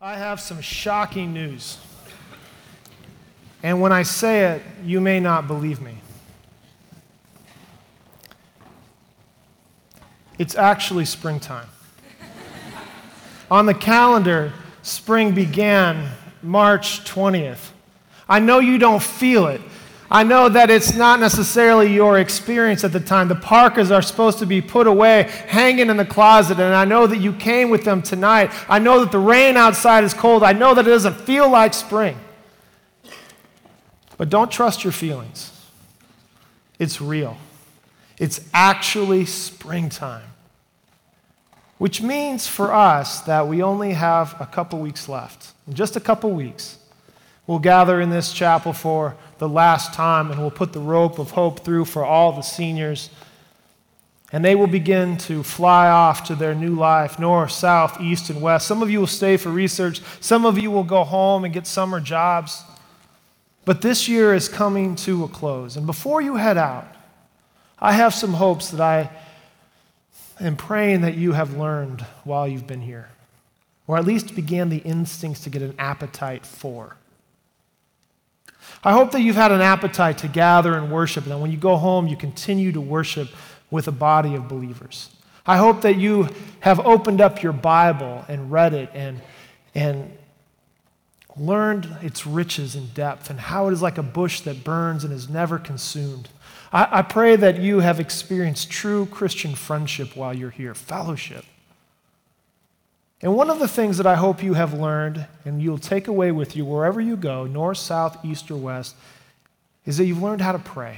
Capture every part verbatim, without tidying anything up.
I have some shocking news. And when I say it, you may not believe me. It's actually springtime. On the calendar, spring began March twentieth. I know you don't feel it. I know that it's not necessarily your experience at the time. The parkas are supposed to be put away, hanging in the closet, and I know that you came with them tonight. I know that the rain outside is cold. I know that it doesn't feel like spring. But don't trust your feelings. It's real. It's actually springtime. Which means for us that we only have a couple weeks left. In just a couple weeks, we'll gather in this chapel for the last time, and we'll put the rope of hope through for all the seniors. And they will begin to fly off to their new life, north, south, east, and west. Some of you will stay for research. Some of you will go home and get summer jobs. But this year is coming to a close. And before you head out, I have some hopes that I am praying that you have learned while you've been here, or at least began the instincts to get an appetite for. I hope that you've had an appetite to gather and worship, and that when you go home, you continue to worship with a body of believers. I hope that you have opened up your Bible and read it and, and learned its riches and depth and how it is like a bush that burns and is never consumed. I, I pray that you have experienced true Christian friendship while you're here, fellowship. And one of the things that I hope you have learned and you'll take away with you wherever you go, north, south, east, or west, is that you've learned how to pray.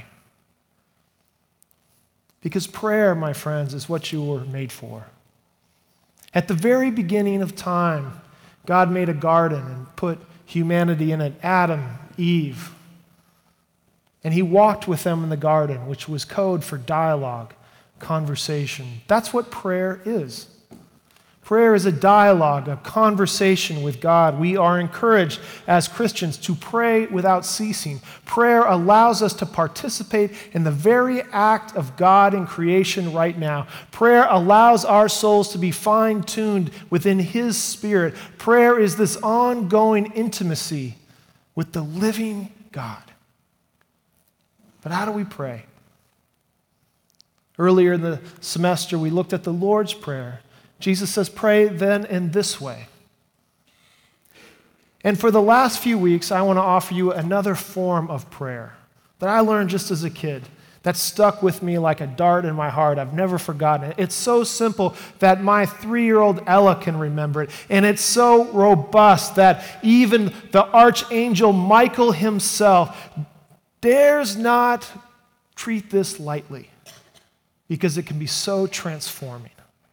Because prayer, my friends, is what you were made for. At the very beginning of time, God made a garden and put humanity in it, Adam, Eve. And he walked with them in the garden, which was code for dialogue, conversation. That's what prayer is. Prayer is a dialogue, a conversation with God. We are encouraged as Christians to pray without ceasing. Prayer allows us to participate in the very act of God in creation right now. Prayer allows our souls to be fine-tuned within His Spirit. Prayer is this ongoing intimacy with the living God. But how do we pray? Earlier in the semester, we looked at the Lord's Prayer. Jesus says, pray then in this way. And for the last few weeks, I want to offer you another form of prayer that I learned just as a kid that stuck with me like a dart in my heart. I've never forgotten it. It's so simple that my three-year-old Ella can remember it. And it's so robust that even the archangel Michael himself dares not treat this lightly because it can be so transforming.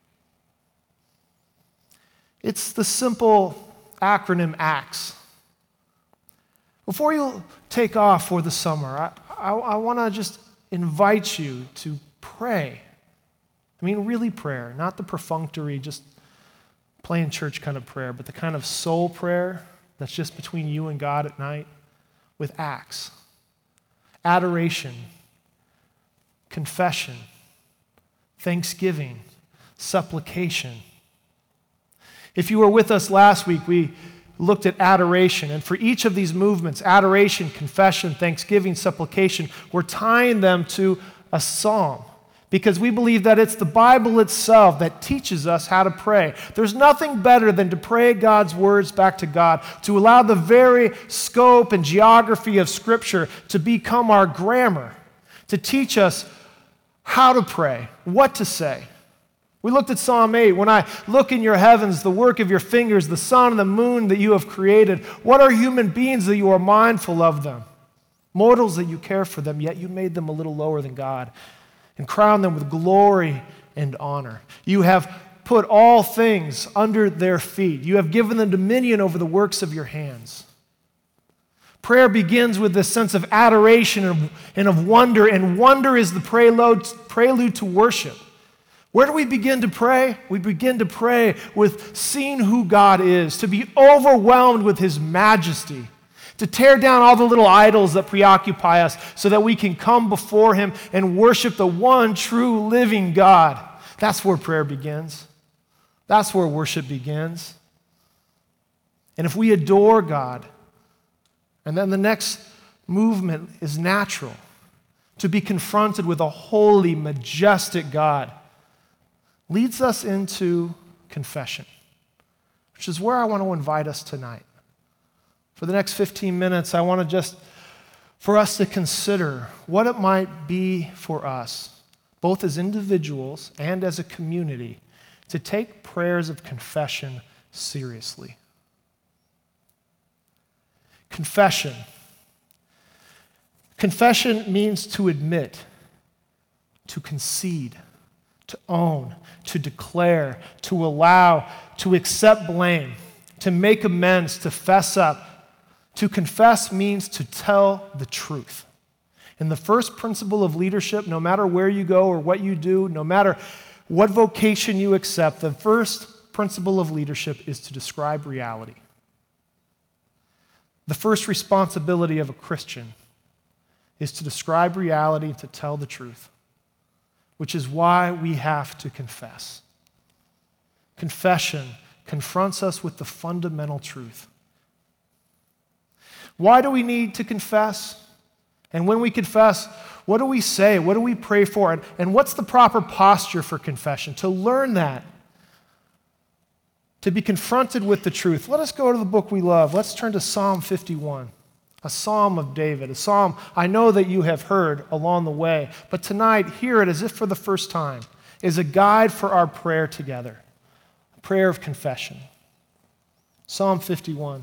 It's the simple acronym ACTS. Before you take off for the summer, I, I, I want to just invite you to pray. I mean, really prayer, not the perfunctory, just playing church kind of prayer, but the kind of soul prayer that's just between you and God at night with ACTS. Adoration, confession, thanksgiving, supplication. If you were with us last week, we looked at adoration. And for each of these movements, adoration, confession, thanksgiving, supplication, we're tying them to a psalm because we believe that it's the Bible itself that teaches us how to pray. There's nothing better than to pray God's words back to God, to allow the very scope and geography of Scripture to become our grammar, to teach us how to pray, what to say. We looked at Psalm eight. When I look in your heavens, the work of your fingers, the sun and the moon that you have created, what are human beings that you are mindful of them? Mortals that you care for them, yet you made them a little lower than God and crowned them with glory and honor. You have put all things under their feet. You have given them dominion over the works of your hands. Prayer begins with this sense of adoration and of wonder, and wonder is the prelude, prelude to worship. Where do we begin to pray? We begin to pray with seeing who God is, to be overwhelmed with His majesty, to tear down all the little idols that preoccupy us so that we can come before Him and worship the one true living God. That's where prayer begins. That's where worship begins. And if we adore God, and then the next movement is natural, to be confronted with a holy, majestic God, leads us into confession, which is where I want to invite us tonight. For the next fifteen minutes, I want to just, for us to consider what it might be for us, both as individuals and as a community, to take prayers of confession seriously. Confession. Confession means to admit, to concede, to own, to declare, to allow, to accept blame, to make amends, to fess up. To confess means to tell the truth. And the first principle of leadership, no matter where you go or what you do, no matter what vocation you accept, the first principle of leadership is to describe reality. The first responsibility of a Christian is to describe reality, to tell the truth, which is why we have to confess. Confession confronts us with the fundamental truth. Why do we need to confess? And when we confess, what do we say? What do we pray for? And, and what's the proper posture for confession? To learn that, to be confronted with the truth. Let us go to the book we love. Let's turn to Psalm fifty-one, a psalm of David, a psalm I know that you have heard along the way, but tonight, hear it as if for the first time, is a guide for our prayer together, a prayer of confession. Psalm fifty-one.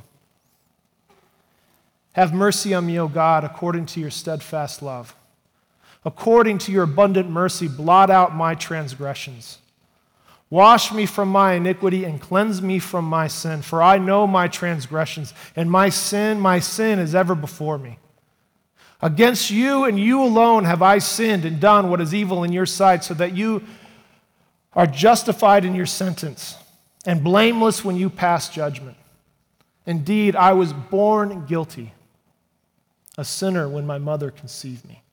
Have mercy on me, O God, according to your steadfast love. According to your abundant mercy, blot out my transgressions. Wash me from my iniquity and cleanse me from my sin, for I know my transgressions, and my sin, my sin is ever before me. Against you and you alone have I sinned and done what is evil in your sight, so that you are justified in your sentence and blameless when you pass judgment. Indeed, I was born guilty, a sinner when my mother conceived me.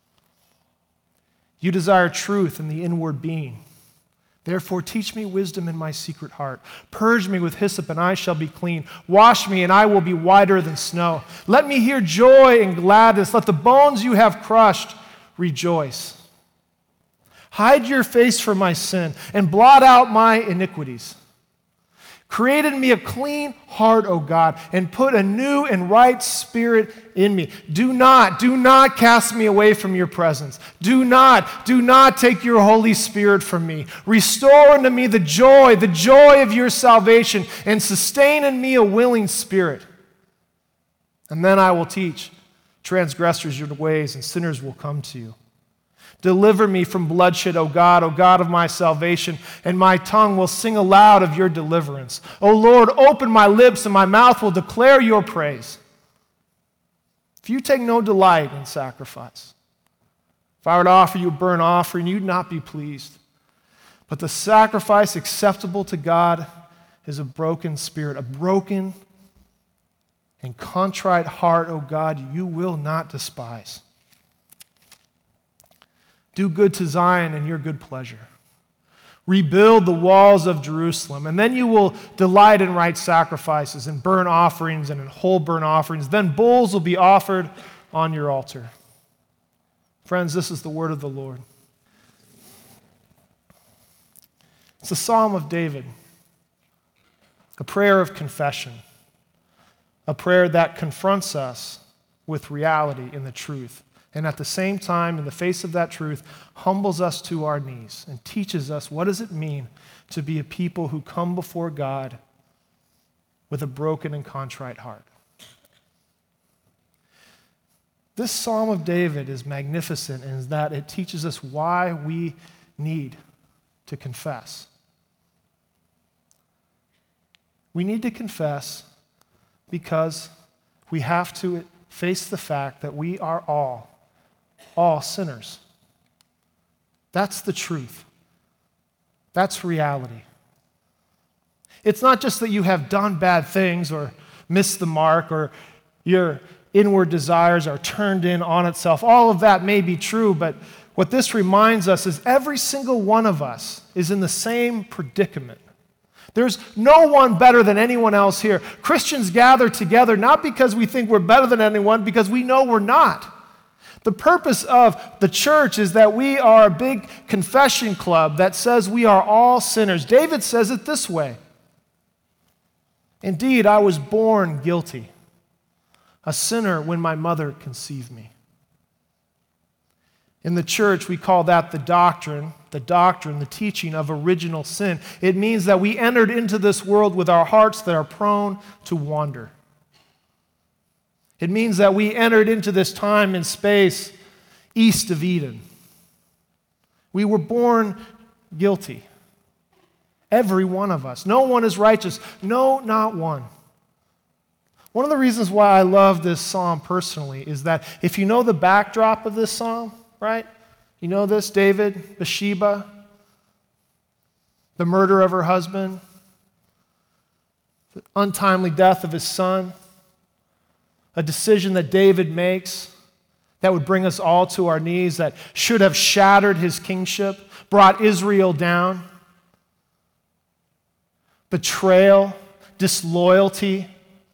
You desire truth in the inward being. Therefore, teach me wisdom in my secret heart. Purge me with hyssop, and I shall be clean. Wash me, and I will be whiter than snow. Let me hear joy and gladness. Let the bones you have crushed rejoice. Hide your face from my sin, and blot out my iniquities. Create in me a clean heart, O God, and put a new and right spirit in me. Do not, do not cast me away from your presence. Do not, do not take your Holy Spirit from me. Restore unto me the joy, the joy of your salvation, and sustain in me a willing spirit. And then I will teach transgressors your ways, and sinners will come to you. Deliver me from bloodshed, O God, O God of my salvation, and my tongue will sing aloud of your deliverance. O Lord, open my lips, and my mouth will declare your praise. If you take no delight in sacrifice, if I were to offer you a burnt offering, you'd not be pleased. But the sacrifice acceptable to God is a broken spirit, a broken and contrite heart, O God, you will not despise. Do good to Zion in your good pleasure. Rebuild the walls of Jerusalem, and then you will delight in right sacrifices and burnt offerings and in whole burnt offerings. Then bulls will be offered on your altar. Friends, this is the word of the Lord. It's a psalm of David, a prayer of confession, a prayer that confronts us with reality and the truth. And at the same time, in the face of that truth, humbles us to our knees and teaches us what does it mean to be a people who come before God with a broken and contrite heart. This Psalm of David is magnificent in that it teaches us why we need to confess. We need to confess because we have to face the fact that we are all all sinners. That's the truth. That's reality. It's not just that you have done bad things or missed the mark or your inward desires are turned in on itself. All of that may be true, but what this reminds us is every single one of us is in the same predicament. There's no one better than anyone else here. Christians gather together not because we think we're better than anyone, because we know we're not. The purpose of the church is that we are a big confession club that says we are all sinners. David says it this way: "Indeed, I was born guilty, a sinner when my mother conceived me." In the church, we call that the doctrine, the doctrine, the teaching of original sin. It means that we entered into this world with our hearts that are prone to wander. It means that we entered into this time and space east of Eden. We were born guilty. Every one of us. No one is righteous. No, not one. One of the reasons why I love this psalm personally is that if you know the backdrop of this psalm, right? You know this, David, Bathsheba, the murder of her husband, the untimely death of his son, a decision that David makes that would bring us all to our knees, that should have shattered his kingship, brought Israel down. Betrayal, disloyalty,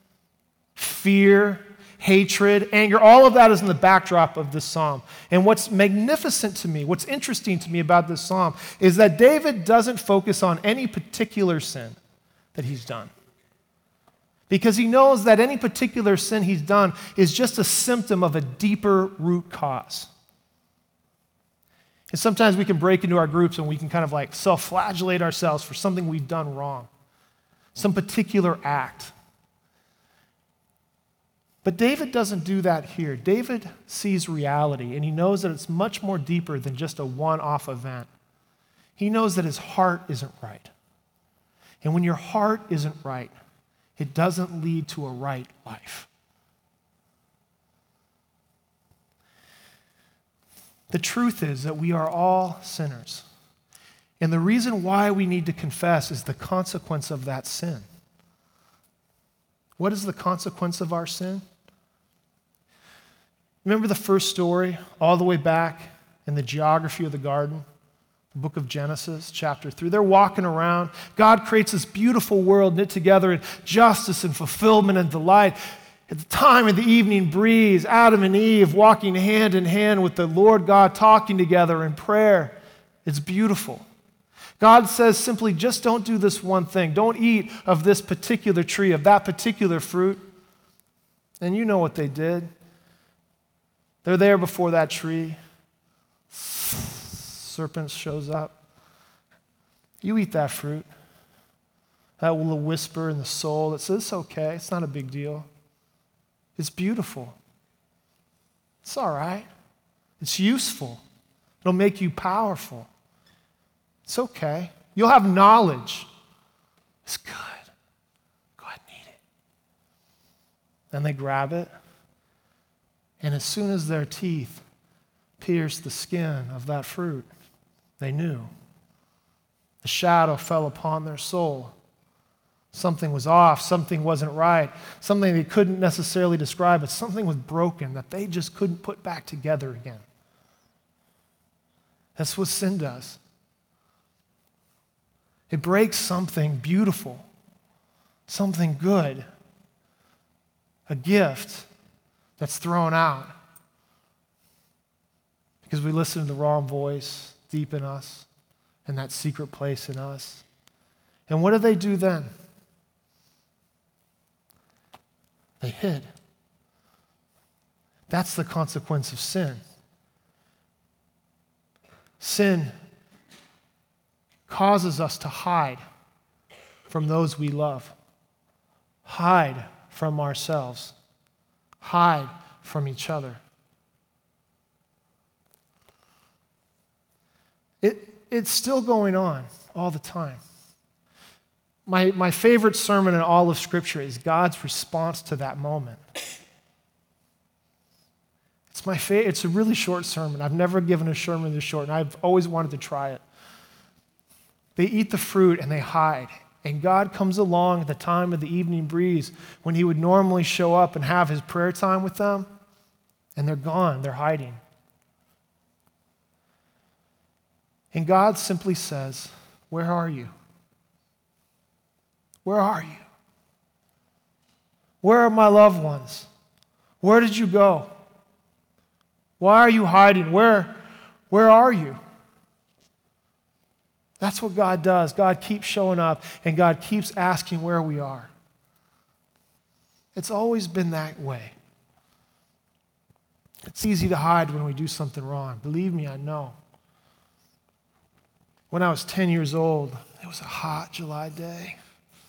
fear, hatred, anger, all of that is in the backdrop of this psalm. And what's magnificent to me, what's interesting to me about this psalm is that David doesn't focus on any particular sin that he's done. Because he knows that any particular sin he's done is just a symptom of a deeper root cause. And sometimes we can break into our groups and we can kind of like self-flagellate ourselves for something we've done wrong, some particular act. But David doesn't do that here. David sees reality, and he knows that it's much more deeper than just a one-off event. He knows that his heart isn't right. And when your heart isn't right, it doesn't lead to a right life. The truth is that we are all sinners. And the reason why we need to confess is the consequence of that sin. What is the consequence of our sin? Remember the first story, all the way back in the geography of the garden, the book of Genesis, chapter three. They're walking around. God creates this beautiful world knit together in justice and fulfillment and delight. At the time of the evening breeze, Adam and Eve walking hand in hand with the Lord God, talking together in prayer. It's beautiful. God says simply, just don't do this one thing. Don't eat of this particular tree, of that particular fruit. And you know what they did. They're there before that tree. Serpent shows up. You eat that fruit. That little whisper in the soul that says, it's okay, it's not a big deal. It's beautiful. It's all right. It's useful. It'll make you powerful. It's okay. You'll have knowledge. It's good. Go ahead and eat it. Then they grab it. And as soon as their teeth pierced the skin of that fruit, they knew. The shadow fell upon their soul. Something was off. Something wasn't right. Something they couldn't necessarily describe, but something was broken that they just couldn't put back together again. That's what sin does. It breaks something beautiful, something good, a gift that's thrown out because we listen to the wrong voice deep in us, in that secret place in us. And what do they do then? They hid. That's the consequence of sin. Sin causes us to hide from those we love, hide from ourselves, hide from each other. It, it's still going on all the time. My, my favorite sermon in all of Scripture is God's response to that moment. It's my fa- It's a really short sermon. I've never given a sermon this short, and I've always wanted to try it. They eat the fruit and they hide. And God comes along at the time of the evening breeze when he would normally show up and have his prayer time with them, and they're gone, they're hiding. And God simply says, where are you? Where are you? Where are my loved ones? Where did you go? Why are you hiding? Where, where are you? That's what God does. God keeps showing up, and God keeps asking where we are. It's always been that way. It's easy to hide when we do something wrong. Believe me, I know. When I was ten years old, it was a hot July day.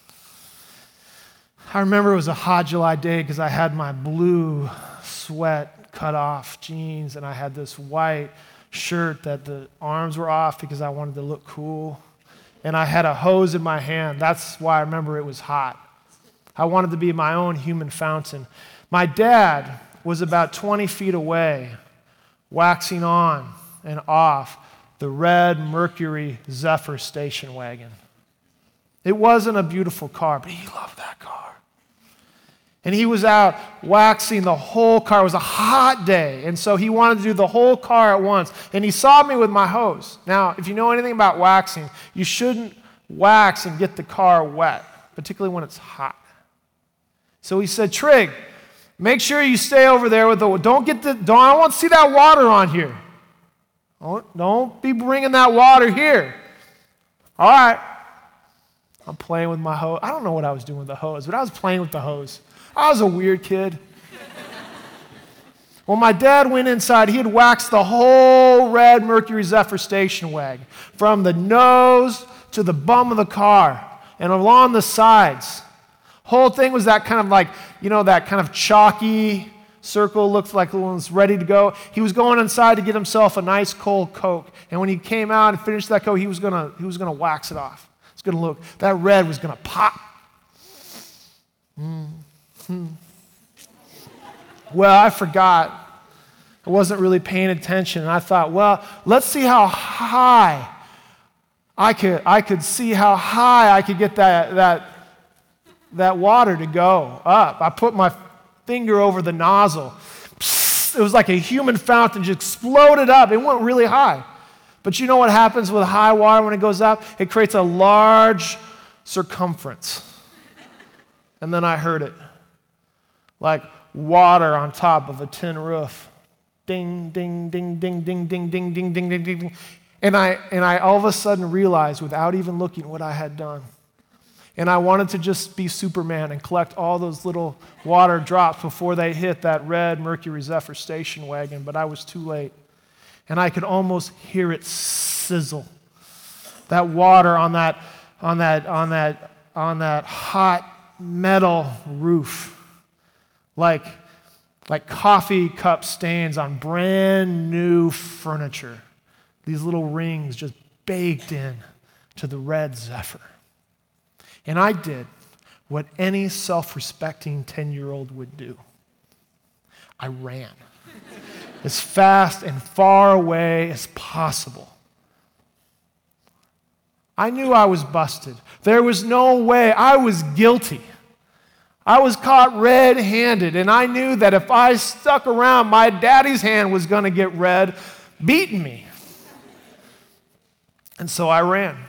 I remember it was a hot July day because I had my blue sweat cut off jeans, and I had this white shirt that the arms were off because I wanted to look cool. And I had a hose in my hand. That's why I remember it was hot. I wanted to be my own human fountain. My dad was about twenty feet away, waxing on and off the red Mercury Zephyr station wagon. It wasn't a beautiful car, but he loved that car. And he was out waxing the whole car. It was a hot day, and so he wanted to do the whole car at once. And he saw me with my hose. Now, if you know anything about waxing, you shouldn't wax and get the car wet, particularly when it's hot. So he said, Trig, make sure you stay over there with the, don't get the, don't, I don't want to see that water on here. Don't, don't be bringing that water here. All right. I'm playing with my hose. I don't know what I was doing with the hose, but I was playing with the hose. I was a weird kid. When my dad went inside, he had waxed the whole red Mercury Zephyr station wagon, from the nose to the bum of the car and along the sides. Whole thing was that kind of like, you know, that kind of chalky circle, looked like the one was ready to go. He was going inside to get himself a nice cold Coke. And when he came out and finished that Coke, he was gonna he was gonna wax it off. It's gonna look, that red was gonna pop. Mm. Hmm. Well, I forgot. I wasn't really paying attention, and I thought, well, let's see how high I could I could see how high I could get that that that water to go up. I put my finger over the nozzle. Psst, it was like a human fountain, just exploded up. It went really high. But you know what happens with high water when it goes up? It creates a large circumference. And then I heard it. Like water on top of a tin roof. Ding, ding, ding, ding, ding, ding, ding, ding, ding, ding, ding. And I and I all of a sudden realized, without even looking, what I had done. And I wanted to just be Superman and collect all those little water drops before they hit that red Mercury Zephyr station wagon, but I was too late. And I could almost hear it sizzle. That water on that on that on that on that hot metal roof. Like, like coffee cup stains on brand new furniture. These little rings just baked in to the red Zephyr. And I did what any self-respecting ten-year-old would do. I ran as fast and far away as possible. I knew I was busted. There was no way. I was guilty. I was caught red-handed, and I knew that if I stuck around, my daddy's hand was going to get red, beating me. And so I ran.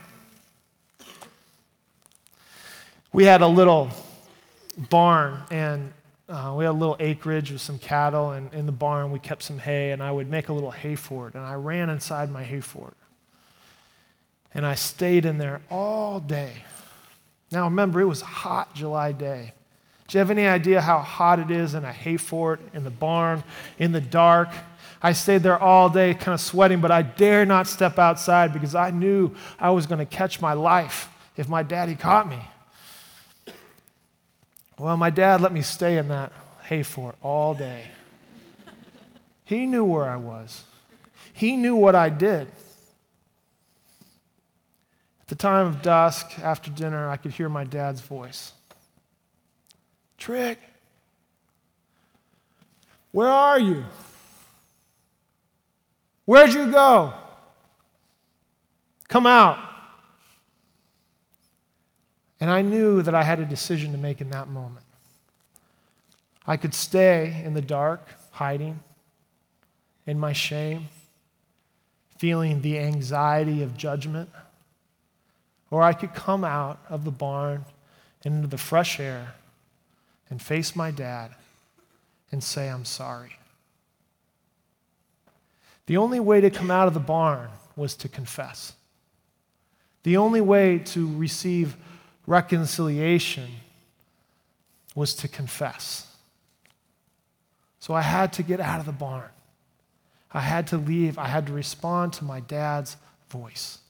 We had a little barn, and uh, we had a little acreage with some cattle, and in the barn we kept some hay, and I would make a little hay fort, and I ran inside my hay fort. And I stayed in there all day. Now remember, it was a hot July day. Do you have any idea how hot it is in a hay fort, in the barn, in the dark? I stayed there all day kind of sweating, but I dare not step outside because I knew I was going to catch my life if my daddy caught me. Well, my dad let me stay in that hay fort all day. He knew where I was. He knew what I did. At the time of dusk, after dinner, I could hear my dad's voice. Trig, where are you? Where'd you go? Come out. And I knew that I had a decision to make in that moment. I could stay in the dark, hiding in my shame, feeling the anxiety of judgment, or I could come out of the barn into the fresh air and face my dad and say, I'm sorry. The only way to come out of the barn was to confess. The only way to receive reconciliation was to confess. So I had to get out of the barn. I had to leave. I had to respond to my dad's voice.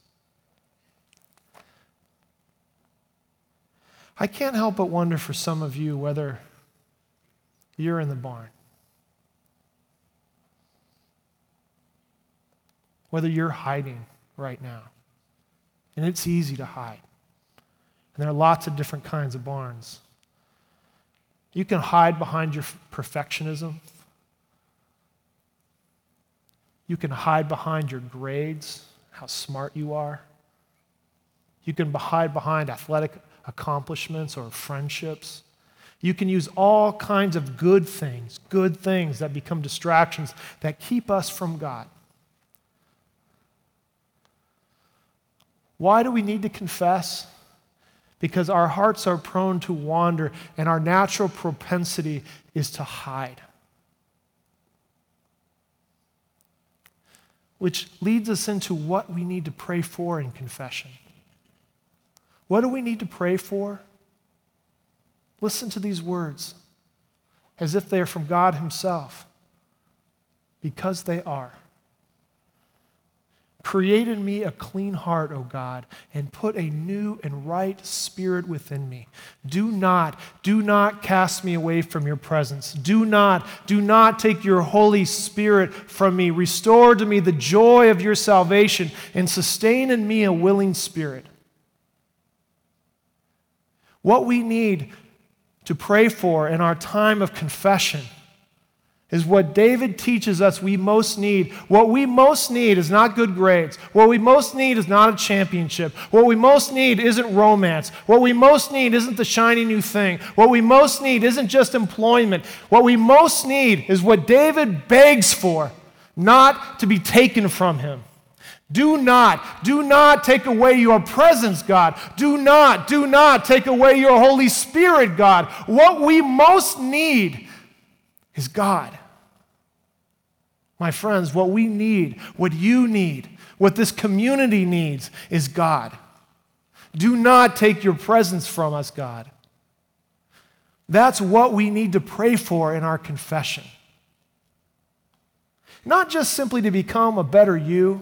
I can't help but wonder for some of you whether you're in the barn. Whether you're hiding right now. And it's easy to hide. And there are lots of different kinds of barns. You can hide behind your perfectionism. You can hide behind your grades, how smart you are. You can hide behind athletic accomplishments or friendships. You can use all kinds of good things, good things that become distractions that keep us from God. Why do we need to confess? Because our hearts are prone to wander, and our natural propensity is to hide. Which leads us into what we need to pray for in confession. What do we need to pray for? Listen to these words as if they are from God Himself, because they are. Create in me a clean heart, O God, and put a new and right spirit within me. Do not, do not cast me away from your presence. Do not, do not take your Holy Spirit from me. Restore to me the joy of your salvation and sustain in me a willing spirit. What we need to pray for in our time of confession is what David teaches us we most need. What we most need is not good grades. What we most need is not a championship. What we most need isn't romance. What we most need isn't the shiny new thing. What we most need isn't just employment. What we most need is what David begs for, not to be taken from him. Do not, do not take away your presence, God. Do not, do not take away your Holy Spirit, God. What we most need is God. My friends, what we need, what you need, what this community needs is God. Do not take your presence from us, God. That's what we need to pray for in our confession. Not just simply to become a better you,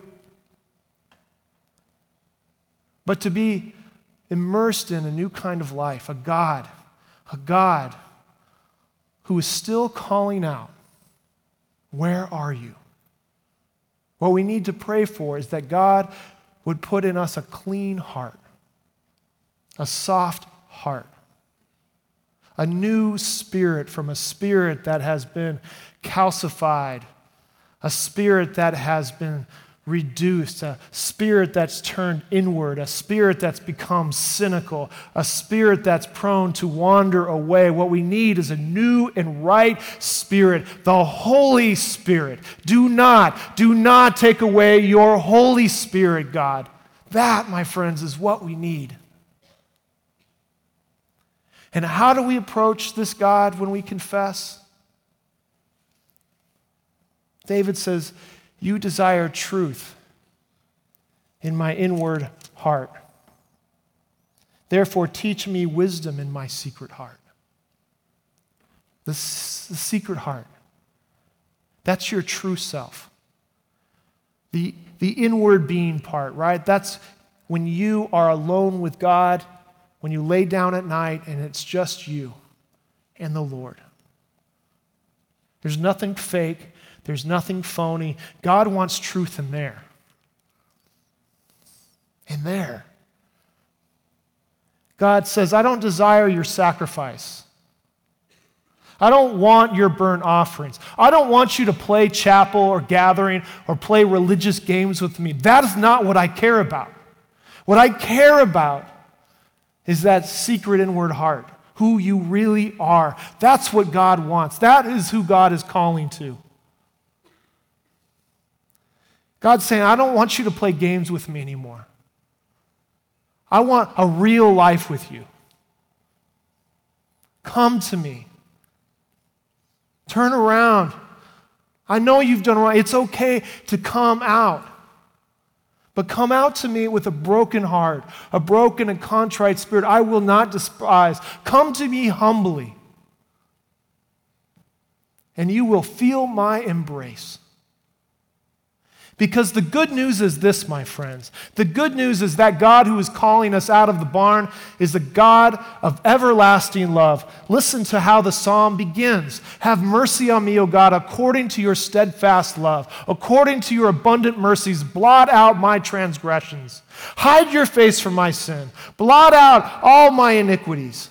but to be immersed in a new kind of life, a God, a God who is still calling out, where are you? What we need to pray for is that God would put in us a clean heart, a soft heart, a new spirit from a spirit that has been calcified, a spirit that has been reduced, a spirit that's turned inward, a spirit that's become cynical, a spirit that's prone to wander away. What we need is a new and right spirit, the Holy Spirit. Do not, do not take away your Holy Spirit, God. That, my friends, is what we need. And how do we approach this God when we confess? David says, you desire truth in my inward heart. Therefore, teach me wisdom in my secret heart. The, the secret heart. That's your true self. The, the inward being part, right? That's when you are alone with God, when you lay down at night and it's just you and the Lord. There's nothing fake. There's nothing phony. God wants truth in there. In there. God says, I don't desire your sacrifice. I don't want your burnt offerings. I don't want you to play chapel or gathering or play religious games with me. That is not what I care about. What I care about is that secret inward heart, who you really are. That's what God wants. That is who God is calling to. God's saying, I don't want you to play games with me anymore. I want a real life with you. Come to me. Turn around. I know you've done right. It's okay to come out. But come out to me with a broken heart, a broken and contrite spirit. I will not despise. Come to me humbly, and you will feel my embrace. Because the good news is this, my friends. The good news is that God who is calling us out of the barn is a God of everlasting love. Listen to how the psalm begins. Have mercy on me, O God, according to your steadfast love. According to your abundant mercies, blot out my transgressions. Hide your face from my sin. Blot out all my iniquities.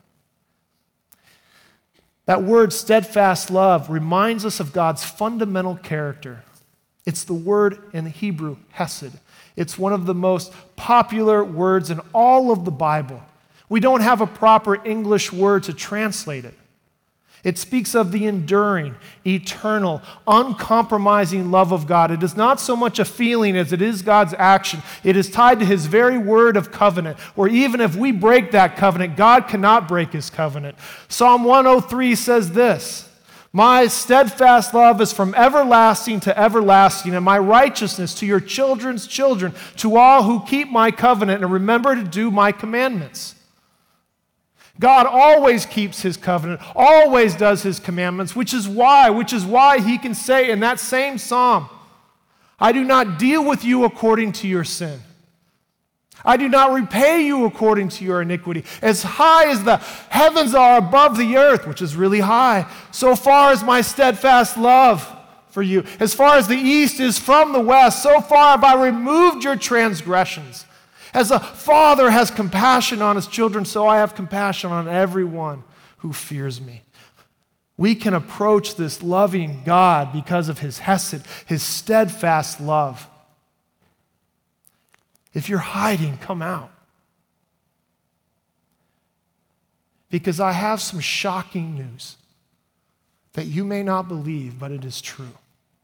That word steadfast love reminds us of God's fundamental character. It's the word in Hebrew, hesed. It's one of the most popular words in all of the Bible. We don't have a proper English word to translate it. It speaks of the enduring, eternal, uncompromising love of God. It is not so much a feeling as it is God's action. It is tied to his very word of covenant, where even if we break that covenant, God cannot break his covenant. Psalm one oh three says this, my steadfast love is from everlasting to everlasting, and my righteousness to your children's children, to all who keep my covenant and remember to do my commandments. God always keeps his covenant, always does his commandments, which is why, which is why he can say in that same psalm, I do not deal with you according to your sin. I do not repay you according to your iniquity. As high as the heavens are above the earth, which is really high, so far as my steadfast love for you. As far as the east is from the west, so far have I removed your transgressions. As a father has compassion on his children, so I have compassion on everyone who fears me. We can approach this loving God because of his hesed, his steadfast love. If you're hiding, come out. Because I have some shocking news that you may not believe, but it is true.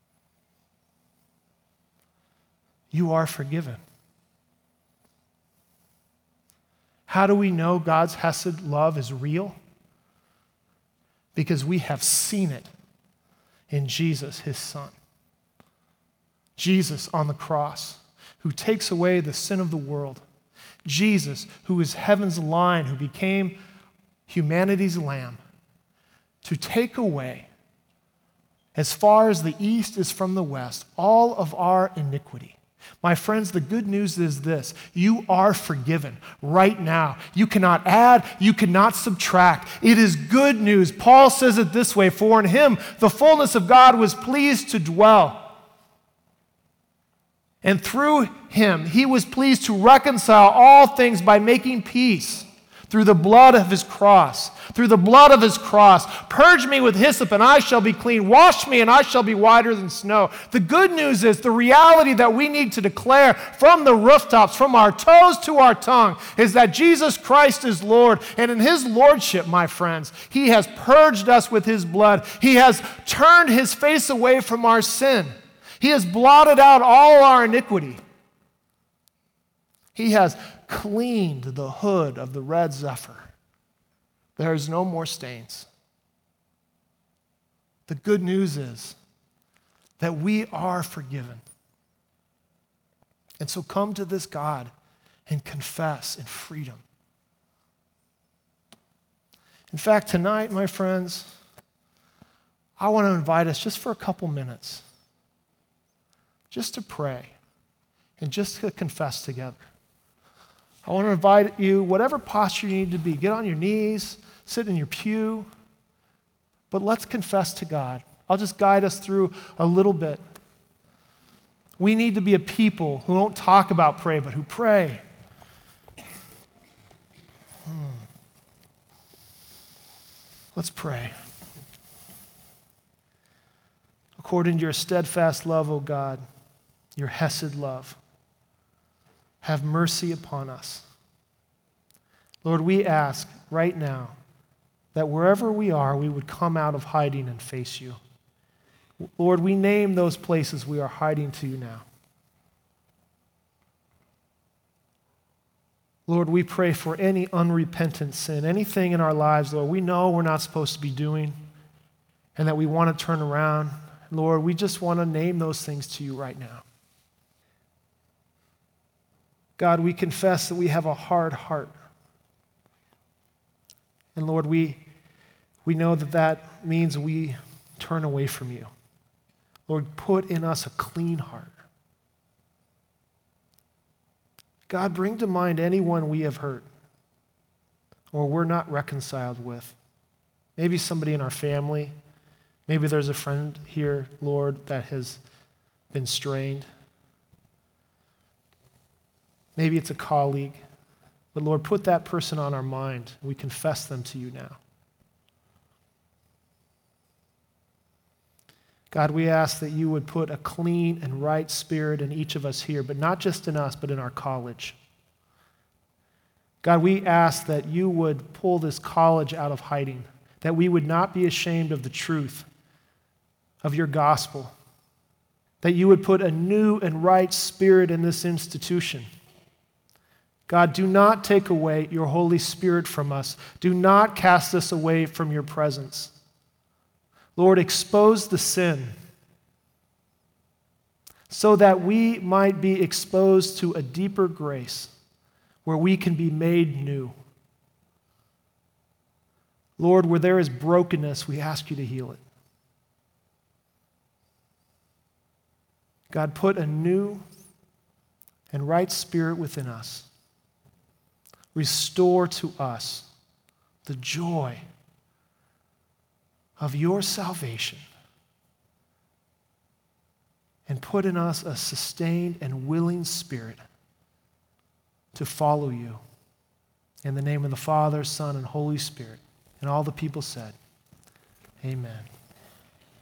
You are forgiven. How do we know God's hesed love is real? Because we have seen it in Jesus, his son. Jesus on the cross, who takes away the sin of the world. Jesus, who is heaven's lion, who became humanity's lamb, to take away, as far as the east is from the west, all of our iniquity. My friends, the good news is this. You are forgiven right now. You cannot add, you cannot subtract. It is good news. Paul says it this way, for in him the fullness of God was pleased to dwell. And through him, he was pleased to reconcile all things by making peace through the blood of his cross. Through the blood of his cross. Purge me with hyssop and I shall be clean. Wash me and I shall be whiter than snow. The good news is the reality that we need to declare from the rooftops, from our toes to our tongue, is that Jesus Christ is Lord. And in his lordship, my friends, he has purged us with his blood. He has turned his face away from our sin. He has blotted out all our iniquity. He has cleaned the hood of the red zephyr. There is no more stains. The good news is that we are forgiven. And so come to this God and confess in freedom. In fact, tonight, my friends, I want to invite us just for a couple minutes just to pray and just to confess together. I want to invite you, whatever posture you need to be, get on your knees, sit in your pew, but let's confess to God. I'll just guide us through a little bit. We need to be a people who don't talk about pray, but who pray. Hmm. Let's pray. According to your steadfast love, O God, your hesed love, have mercy upon us. Lord, we ask right now that wherever we are, we would come out of hiding and face you. Lord, we name those places we are hiding to you now. Lord, we pray for any unrepentant sin, anything in our lives, Lord, we know we're not supposed to be doing and that we want to turn around. Lord, we just want to name those things to you right now. God, we confess that we have a hard heart. And Lord, we, we know that that means we turn away from you. Lord, put in us a clean heart. God, bring to mind anyone we have hurt or we're not reconciled with. Maybe somebody in our family. Maybe there's a friend here, Lord, that has been strained. Maybe it's a colleague. But Lord, put that person on our mind. We confess them to you now. God, we ask that you would put a clean and right spirit in each of us here, but not just in us, but in our college. God, we ask that you would pull this college out of hiding, that we would not be ashamed of the truth of your gospel, that you would put a new and right spirit in this institution. God, do not take away your Holy Spirit from us. Do not cast us away from your presence. Lord, expose the sin so that we might be exposed to a deeper grace where we can be made new. Lord, where there is brokenness, we ask you to heal it. God, put a new and right spirit within us. Restore to us the joy of your salvation, and put in us a sustained and willing spirit to follow you. In the name of the Father, Son, and Holy Spirit. And all the people said, amen.